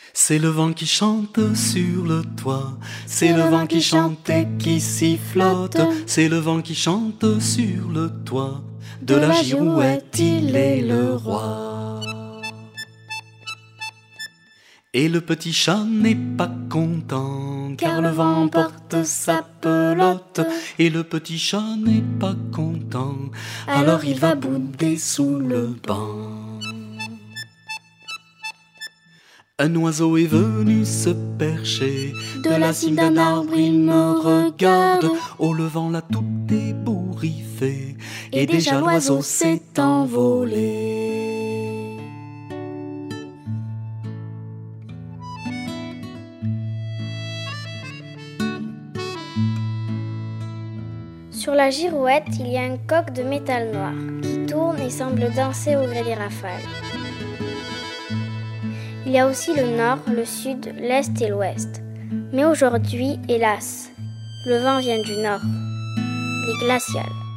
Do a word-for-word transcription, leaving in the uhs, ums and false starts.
C'est le vent qui chante sur le toit, c'est le vent qui chante et qui sifflote, c'est le vent qui chante sur le toit, de la girouette il est le roi. Et le petit chat n'est pas content, car le vent emporte sa pelote, et le petit chat n'est pas content, alors il va bouder sous le banc. Un oiseau est venu se percher, de la cime d'un arbre il me regarde, au levant l'a tout ébouriffé, et déjà l'oiseau s'est envolé. Sur la girouette, il y a un coq de métal noir qui tourne et semble danser au gré des rafales. Il y a aussi le nord, le sud, l'est et l'ouest. Mais aujourd'hui, hélas, le vent vient du nord. Il est glacial.